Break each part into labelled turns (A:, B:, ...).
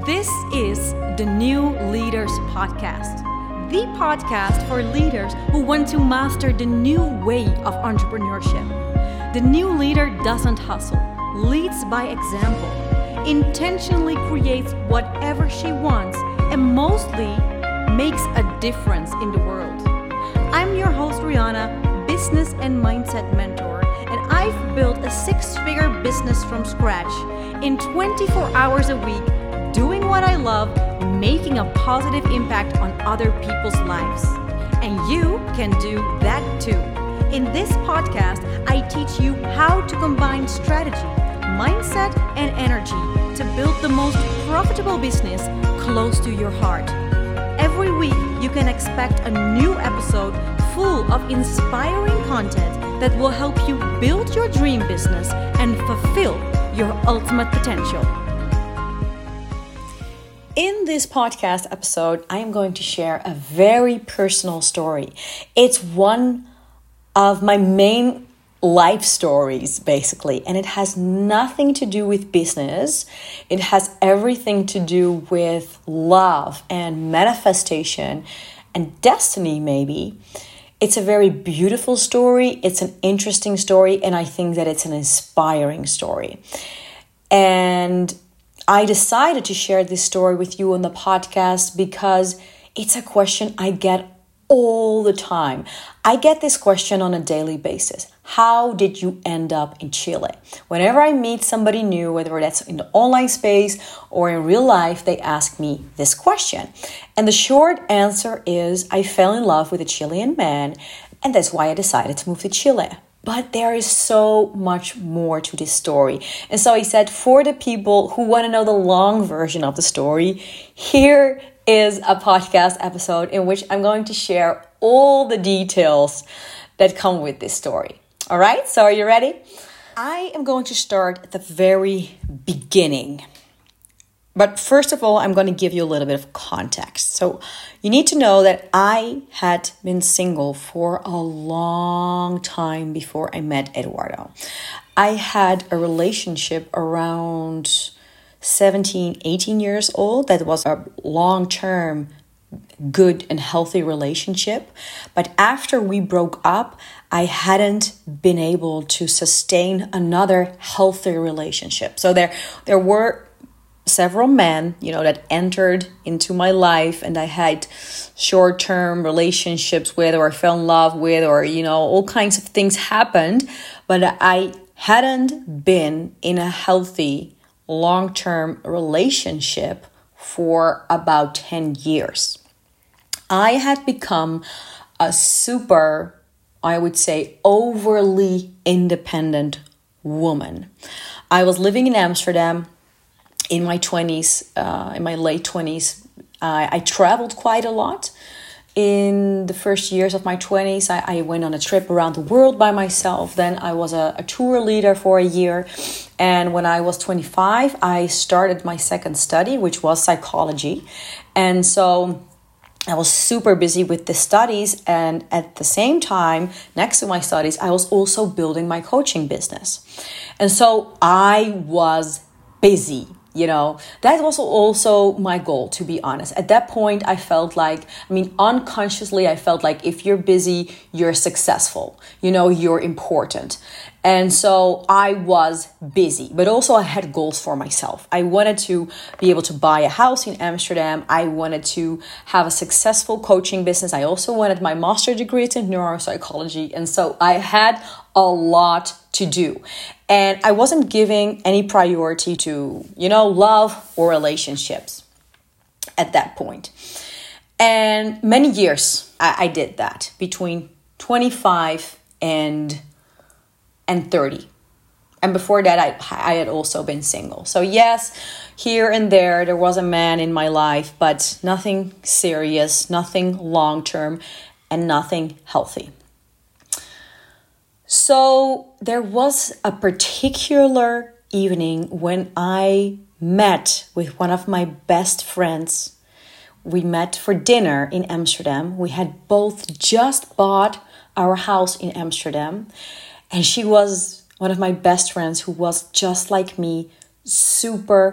A: This is the New Leaders Podcast, the podcast for leaders who want to master the new way of entrepreneurship. The new leader doesn't hustle, leads by example, intentionally creates whatever she wants, and mostly makes a difference in the world. I'm your host, Rihanna, business and mindset mentor, and I've built a six-figure business from scratch in 24 hours a week, doing what I love, making a positive impact on other people's lives. And you can do that too. In this podcast, I teach you how to combine strategy, mindset, and energy to build the most profitable business close to your heart. Every week, you can expect a new episode full of inspiring content that will help you build your dream business and fulfill your ultimate potential. In this podcast episode, I am going to share a very personal story. It's one of my main life stories, basically, and it has nothing to do with business. It has everything to do with love and manifestation and destiny, maybe. It's a very beautiful story. It's an interesting story, and I think that it's an inspiring story. And I decided to share this story with you on the podcast because it's a question I get all the time. I get this question on a daily basis. How did you end up in Chile? Whenever I meet somebody new, whether that's in the online space or in real life, they ask me this question. And the short answer is I fell in love with a Chilean man, and that's why I decided to move to Chile. But there is so much more to this story. And so I said, for the people who want to know the long version of the story, here is a podcast episode in which I'm going to share all the details that come with this story. All right, so are you ready? I am going to start at the very beginning. But first of all, I'm going to give you a little bit of context. So you need to know that I had been single for a long time before I met Eduardo. I had a relationship around 17, 18 years old. That was a long-term, good and healthy relationship. But after we broke up, I hadn't been able to sustain another healthy relationship. So there were several men, that entered into my life, and I had short-term relationships with, or fell in love with, or, all kinds of things happened, but I hadn't been in a healthy long-term relationship for about 10 years. I had become a super, I would say, overly independent woman. I was living in Amsterdam in my 20s, in my late 20s. I traveled quite a lot. In the first years of my 20s, I went on a trip around the world by myself. Then I was a tour leader for a year. And when I was 25, I started my second study, which was psychology. And so I was super busy with the studies. And at the same time, next to my studies, I was also building my coaching business. And so I was busy. That was also my goal, to be honest. At that point, I felt like, unconsciously, I felt like if you're busy, you're successful, you're important. And so I was busy, but also I had goals for myself. I wanted to be able to buy a house in Amsterdam. I wanted to have a successful coaching business. I also wanted my master's degree in neuropsychology. And so I had a lot to do. And I wasn't giving any priority to, love or relationships at that point. And many years I did that, between 25 and 30. And before that, I had also been single. So yes, here and there was a man in my life, but nothing serious, nothing long-term, and nothing healthy. So there was a particular evening when I met with one of my best friends. We met for dinner in Amsterdam. We had both just bought our house in Amsterdam. And she was one of my best friends who was just like me, super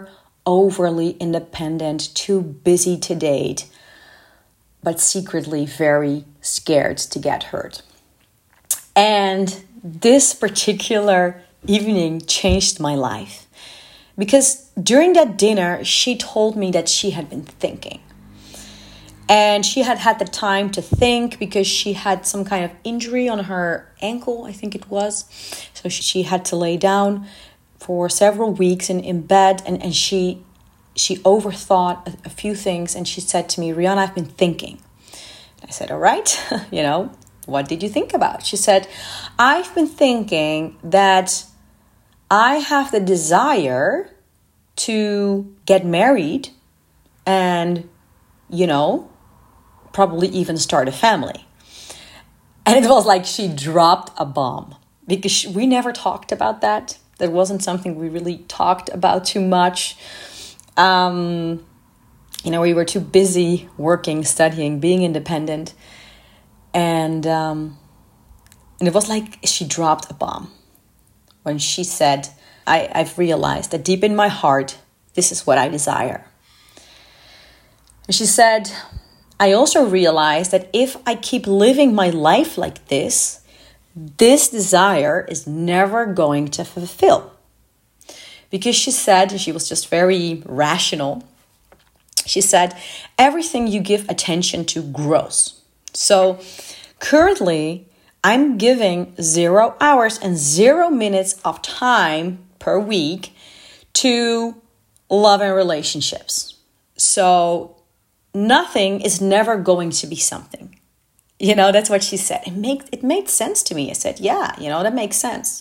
A: overly independent, too busy to date, but secretly very scared to get hurt. And this particular evening changed my life. Because during that dinner, she told me that she had been thinking. And she had had the time to think because she had some kind of injury on her ankle, I think it was. So she had to lay down for several weeks in bed. And she overthought a few things. And she said to me, Rihanna, I've been thinking. I said, all right, what did you think about? She said, I've been thinking that I have the desire to get married and, probably even start a family. And it was like she dropped a bomb because we never talked about that. That wasn't something we really talked about too much. We were too busy working, studying, being independent. And it was like she dropped a bomb when she said, I've realized that deep in my heart, this is what I desire. And she said, I also realized that if I keep living my life like this desire is never going to fulfill. Because she said, she was just very rational. She said, everything you give attention to grows. So currently, I'm giving 0 hours and 0 minutes of time per week to love and relationships. So nothing is never going to be something. That's what she said. It made sense to me. I said, yeah, that makes sense.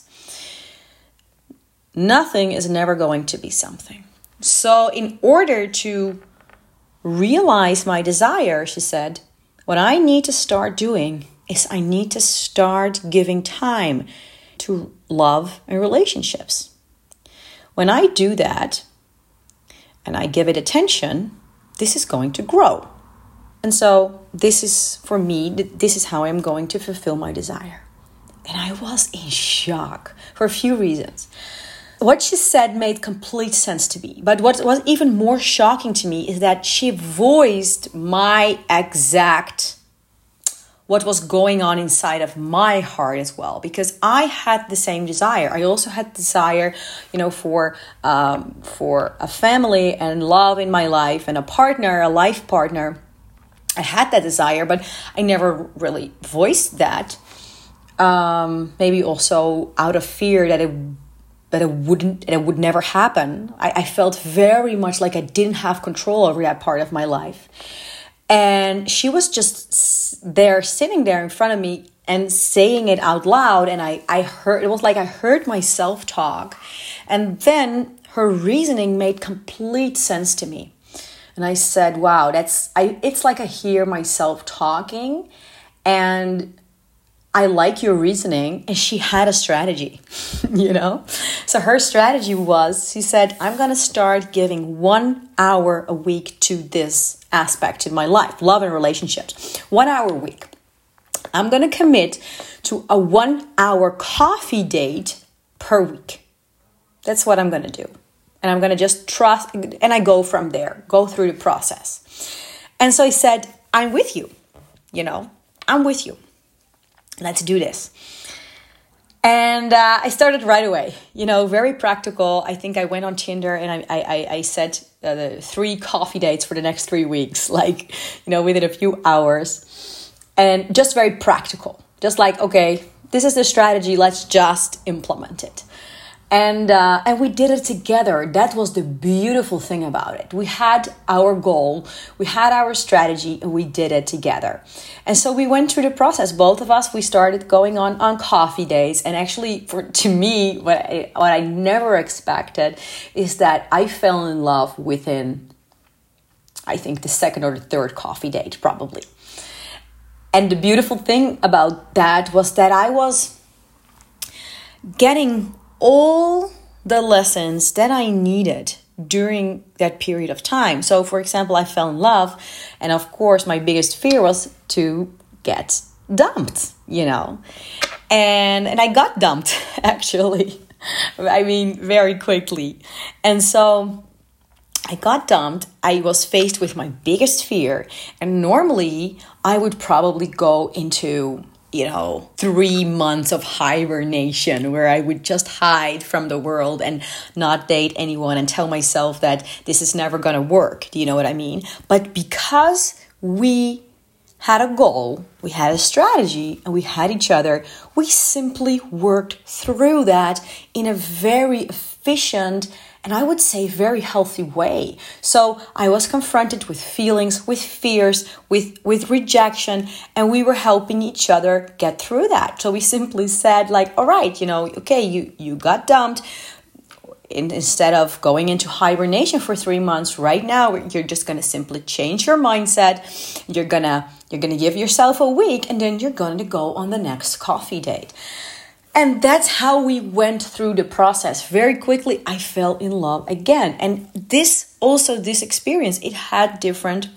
A: Nothing is never going to be something. So in order to realize my desire, she said, what I need to start doing is I need to start giving time to love and relationships. When I do that and I give it attention, this is going to grow. And so this is, for me, this is how I'm going to fulfill my desire. And I was in shock for a few reasons. What she said made complete sense to me. But what was even more shocking to me is that she voiced what was going on inside of my heart as well. Because I had the same desire. I also had desire, for a family and love in my life and a life partner. I had that desire, but I never really voiced that. Maybe also out of fear that it would never happen. I felt very much like I didn't have control over that part of my life. And she was just sitting there in front of me and saying it out loud. And I heard, it was like I heard myself talk. And then her reasoning made complete sense to me. And I said, wow, it's like I hear myself talking and I like your reasoning. And she had a strategy, So her strategy was, she said, I'm going to start giving 1 hour a week to this aspect in my life, love and relationships. 1 hour a week. I'm going to commit to a 1 hour coffee date per week. That's what I'm going to do. And I'm going to just trust, and I go from there, go through the process. And so I said, I'm with you, I'm with you. Let's do this. And I started right away, very practical. I think I went on Tinder and I set the 3 coffee dates for the next 3 weeks, within a few hours. And just very practical. Just like, okay, this is the strategy. Let's just implement it. And we did it together. That was the beautiful thing about it. We had our goal, we had our strategy, and we did it together. And so we went through the process. Both of us, we started going on coffee dates. And actually, to me, what I never expected is that I fell in love within, I think, the second or the third coffee date, probably. And the beautiful thing about that was that I was getting all the lessons that I needed during that period of time. So, for example, I fell in love. And of course, my biggest fear was to get dumped, And I got dumped, actually. I mean, very quickly. And so I got dumped. I was faced with my biggest fear. And normally I would probably go into, 3 months of hibernation where I would just hide from the world and not date anyone and tell myself that this is never going to work. Do you know what I mean? But because we had a goal, we had a strategy, and we had each other, we simply worked through that in a very efficient and I would say very healthy way. So I was confronted with feelings, with fears, with rejection, and we were helping each other get through that. So we simply said like, all right, okay, you got dumped. Instead of going into hibernation for 3 months, right now you're just going to simply change your mindset. You're gonna give yourself a week, and then you're going to go on the next coffee date. And that's how we went through the process. Very quickly, I fell in love again. And this experience, it had different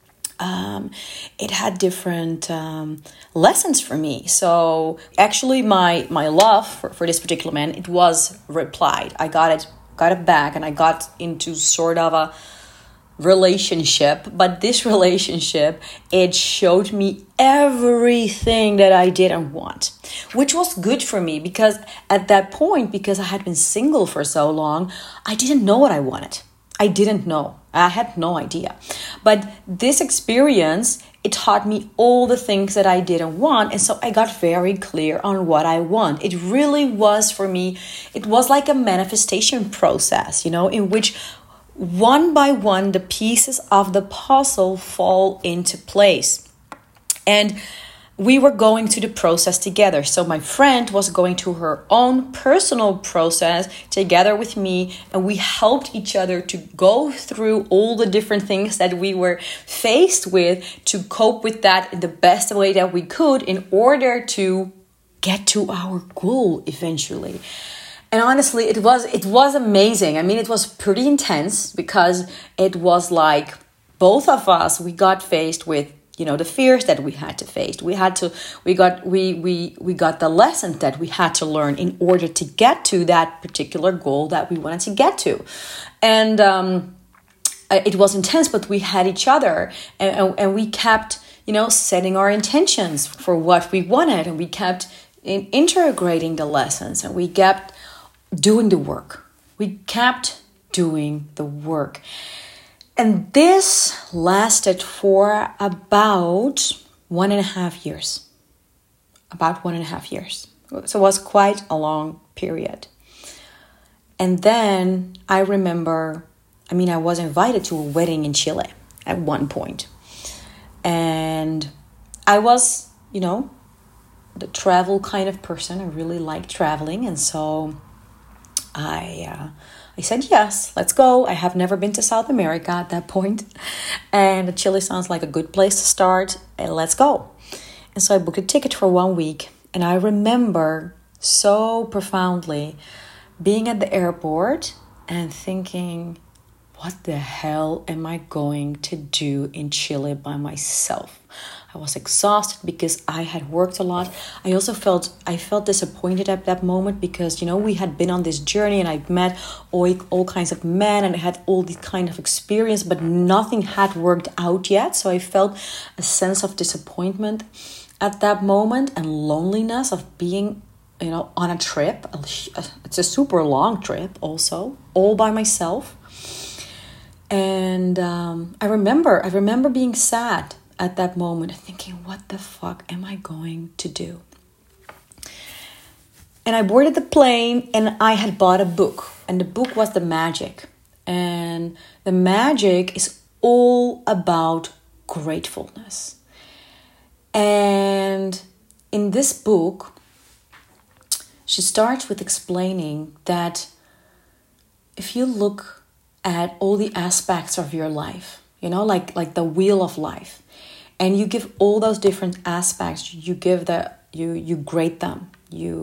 A: lessons for me. So actually, my love for this particular man, it was replied. I got it back, and I got into sort of a relationship. But this relationship, it showed me everything that I didn't want, which was good for me, because at that point, because I had been single for so long, I didn't know what I wanted. I didn't know. I had no idea. But this experience, it taught me all the things that I didn't want. And so I got very clear on what I want. It really was, for me, it was like a manifestation process, in which one by one, the pieces of the puzzle fall into place. And we were going through the process together. So my friend was going through her own personal process together with me, and we helped each other to go through all the different things that we were faced with, to cope with that in the best way that we could in order to get to our goal eventually. And honestly, it was amazing. I mean, it was pretty intense, because it was like both of us, we got faced with the fears that we had to face. We got the lessons that we had to learn in order to get to that particular goal that we wanted to get to. And it was intense, but we had each other, and we kept, setting our intentions for what we wanted, and we kept integrating the lessons, and we kept doing the work. We kept doing the work. And this lasted for about 1.5 years. About 1.5 years. So it was quite a long period. And then I remember, I was invited to a wedding in Chile at one point. And I was, the travel kind of person. I really like traveling. And so I said, yes, let's go. I have never been to South America at that point. And Chile sounds like a good place to start. And let's go. And so I booked a ticket for 1 week. And I remember so profoundly being at the airport and thinking, what the hell am I going to do in Chile by myself? I was exhausted because I had worked a lot. I also felt disappointed at that moment because, we had been on this journey and I'd met all kinds of men and I had all this kind of experience, but nothing had worked out yet. So I felt a sense of disappointment at that moment and loneliness of being, on a trip. It's a super long trip also, all by myself. And I remember being sad at that moment, thinking, what the fuck am I going to do? And I boarded the plane and I had bought a book. And the book was The Magic. And The Magic is all about gratefulness. And in this book, she starts with explaining that if you look at all the aspects of your life, like the wheel of life, and you give all those different aspects, you grade them,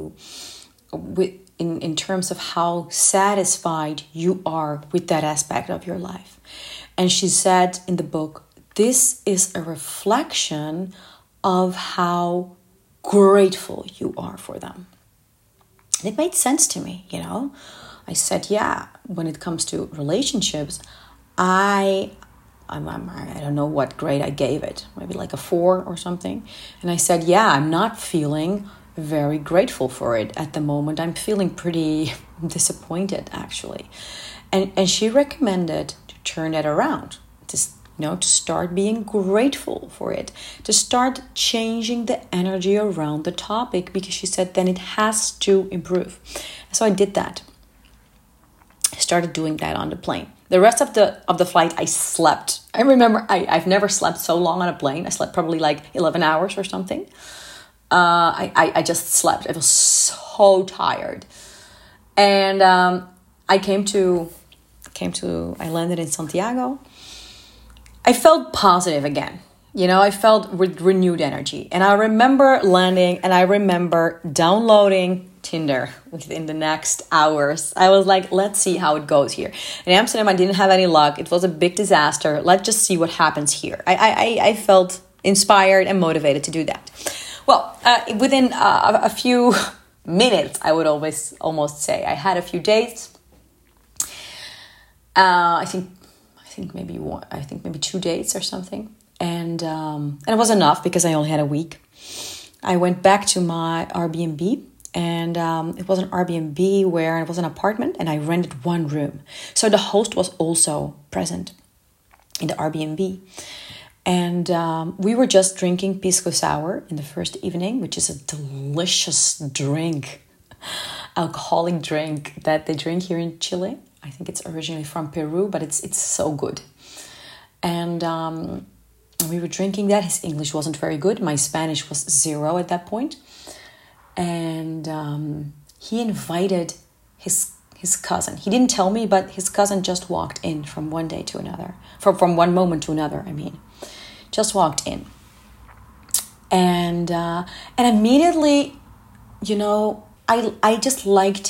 A: in terms of how satisfied you are with that aspect of your life. And she said in the book, this is a reflection of how grateful you are for them. And it made sense to me, I said, yeah, when it comes to relationships, I don't know what grade I gave it, maybe like a 4 or something. And I said, yeah, I'm not feeling very grateful for it at the moment. I'm feeling pretty disappointed, actually. And she recommended to turn that around, to start being grateful for it, to start changing the energy around the topic, because she said then it has to improve. So I did that. I started doing that on the plane. The rest of the flight, I slept. I remember I've never slept so long on a plane. I slept probably like 11 hours or something. I just slept. I was so tired. And I I landed in Santiago. I felt positive again. I felt with renewed energy. And I remember landing and I remember downloading Tinder within the next hours. I was like, let's see how it goes here. In Amsterdam, I didn't have any luck. It was a big disaster. Let's just see what happens here. I felt inspired and motivated to do that. Well, within a few minutes, I would almost say, I had a few dates. I think maybe 2 dates or something. And it was enough because I only had a week. I went back to my Airbnb, and it was an Airbnb where it was an apartment, and I rented one room. So the host was also present in the Airbnb. And we were just drinking pisco sour in the first evening, which is a delicious drink, alcoholic drink that they drink here in Chile. I think it's originally from Peru, but it's so good. And we were drinking that. His English wasn't very good. My Spanish was 0 at that point. And he invited his cousin. He didn't tell me, but his cousin just walked in from one day to another. From one moment to another, I mean. Just walked in. And immediately, I just liked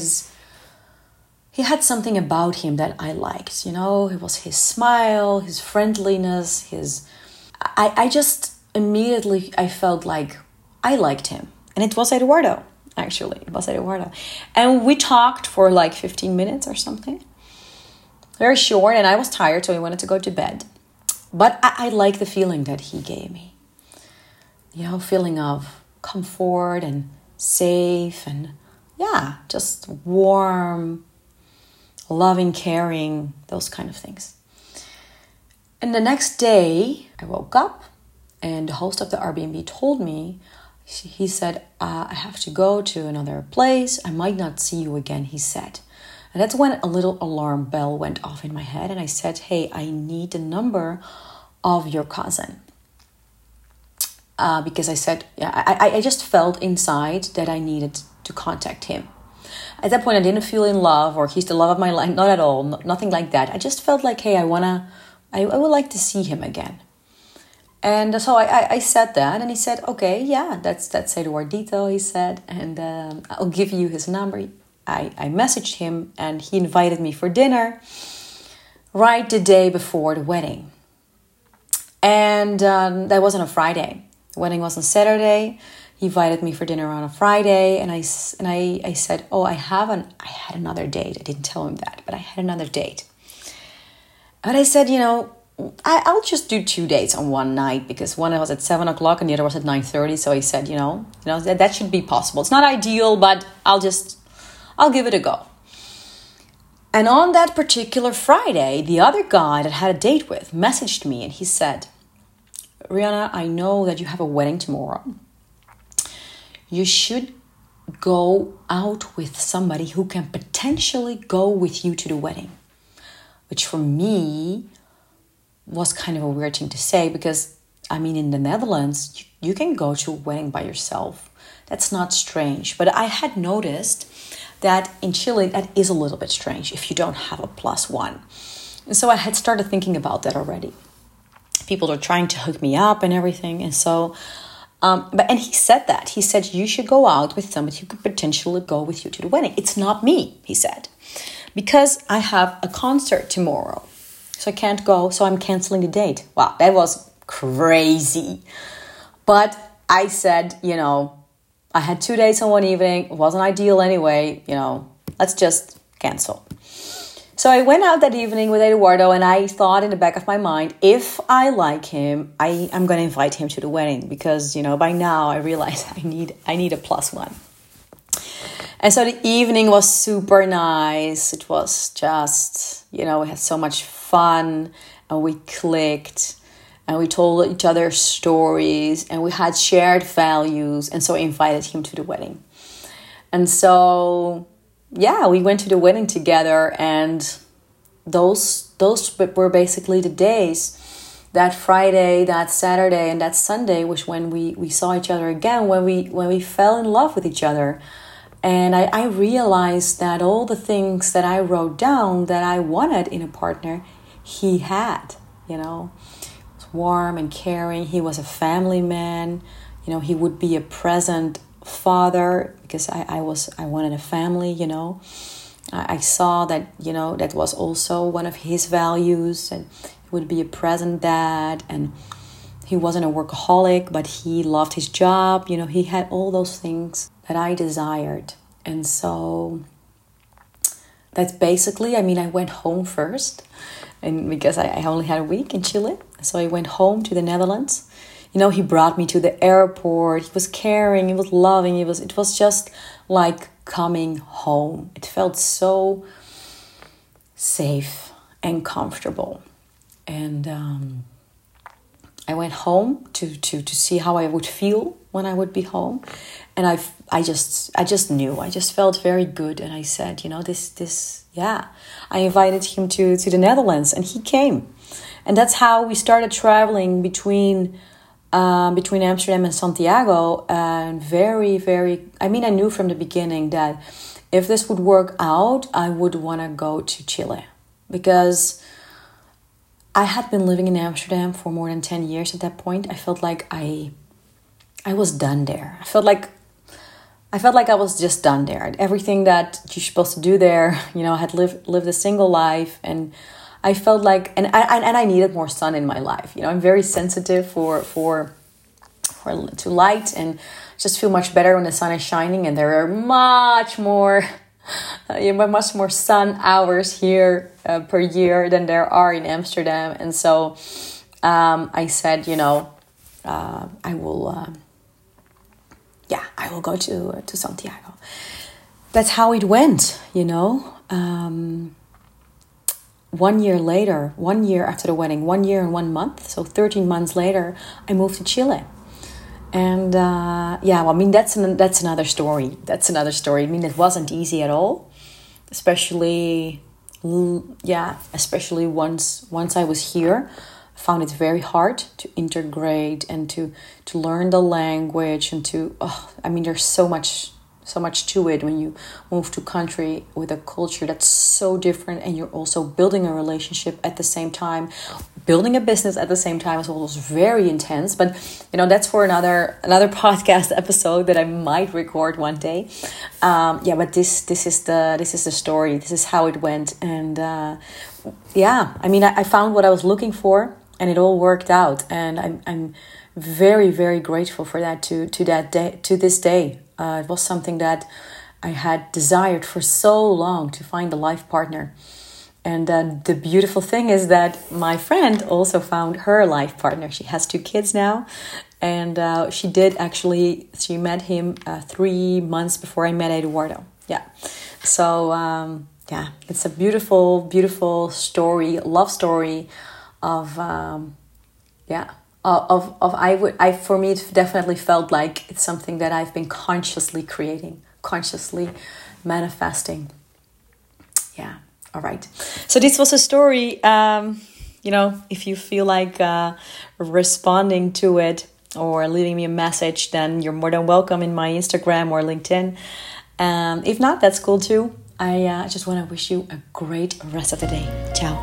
A: he had something about him that I liked, It was his smile, his friendliness, I just immediately, I felt like I liked him. And it was Eduardo, actually. It was Eduardo. And we talked for like 15 minutes or something. Very short, and I was tired, so I wanted to go to bed. But I like the feeling that he gave me. Feeling of comfort and safe and, just warm, loving, caring, those kind of things. And the next day, I woke up and the host of the Airbnb told me, he said, I have to go to another place. I might not see you again, he said. And that's when a little alarm bell went off in my head. And I said, hey, I need the number of your cousin. Because I said, I just felt inside that I needed to contact him. At that point, I didn't feel in love or he's the love of my life. Not at all. Nothing like that. I just felt like, hey, I would like to see him again. And so I said that, and he said, okay, yeah, that's Eduardito, he said, and I'll give you his number. I messaged him, and he invited me for dinner right the day before the wedding. And that was on a Friday. The wedding was on Saturday. He invited me for dinner on a Friday, and I said, oh, I had another date. I didn't tell him that, but I had another date. And I said, I'll just do 2 dates on one night, because one was at 7 o'clock and the other was at 9:30. So he said, that should be possible. It's not ideal, but I'll give it a go. And on that particular Friday, the other guy that I had a date with messaged me, and he said, Rihanna, I know that you have a wedding tomorrow. You should go out with somebody who can potentially go with you to the wedding. Which for me was kind of a weird thing to say, because, in the Netherlands, you can go to a wedding by yourself. That's not strange. But I had noticed that in Chile, that is a little bit strange if you don't have a +1. And so I had started thinking about that already. People are trying to hook me up and everything. And so, and he said that. He said, you should go out with somebody who could potentially go with you to the wedding. It's not me, he said, because I have a concert tomorrow. So I can't go, so I'm canceling the date. Wow, that was crazy. But I said, I had 2 dates on one evening. It wasn't ideal anyway. Let's just cancel. So I went out that evening with Eduardo, and I thought in the back of my mind, if I like him, I'm going to invite him to the wedding, because, by now I realize I need a plus one. And so the evening was super nice. It was just, we had so much fun, and we clicked, and we told each other stories, and we had shared values. And so I invited him to the wedding. And so, we went to the wedding together, and those were basically the days. That Friday, that Saturday, and that Sunday was when we saw each other again, when we fell in love with each other. And I realized that all the things that I wrote down that I wanted in a partner, he had. He was warm and caring. He was a family man. He would be a present father, because I wanted a family. I saw that that was also one of his values, and he would be a present dad, and he wasn't a workaholic, but he loved his job. He had all those things that I desired. And so that's basically, I went home first, and because I only had a week in Chile, so I went home to the Netherlands. He brought me to the airport. He was caring, he was loving. It was just like coming home. It felt so safe and comfortable. And I went home to see how I would feel when I would be home. And I just knew. I just felt very good. And I said, I invited him to the Netherlands, and he came. And that's how we started traveling between Amsterdam and Santiago. And very, very, I knew from the beginning that if this would work out, I would want to go to Chile, because I had been living in Amsterdam for more than 10 years at that point. I felt like I was done there. I felt like I was just done there. Everything that you're supposed to do there, I had lived a single life, and I felt like, and I needed more sun in my life. I'm very sensitive to light, and just feel much better when the sun is shining, and there are much more sun hours here per year than there are in Amsterdam. And so I said, I will go to Santiago. That's how it went, 1 year later, 1 year after the wedding, 1 year and 1 month, so 13 months later, I moved to Chile. And that's another story. It wasn't easy at all, especially once I was here. I found it very hard to integrate and to learn the language, and there's so much to it when you move to a country with a culture that's so different, and you're also building a relationship at the same time, building a business at the same time as well. It was very intense, but that's for another podcast episode that I might record one day. But this is the story. This is how it went, and I found what I was looking for, and it all worked out, and I'm very, very grateful for that to this day. It was something that I had desired for so long, to find a life partner. And the beautiful thing is that my friend also found her life partner. She has 2 kids now. And she met him 3 months before I met Eduardo. Yeah. So, it's a beautiful, beautiful story, love story of for me, it definitely felt like it's something that I've been consciously creating, consciously manifesting. Yeah. All right. So this was a story. If you feel like responding to it or leaving me a message, then you're more than welcome in my Instagram or LinkedIn. If not, that's cool too. I just want to wish you a great rest of the day. Ciao.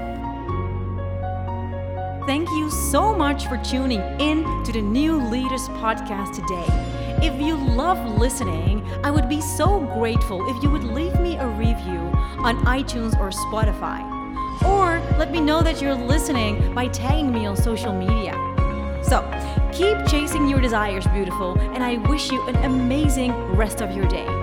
B: Thank you so much for tuning in to the New Leaders Podcast today. If you love listening, I would be so grateful if you would leave me a review on iTunes or Spotify. Or let me know that you're listening by tagging me on social media. So, keep chasing your desires, beautiful, and I wish you an amazing rest of your day.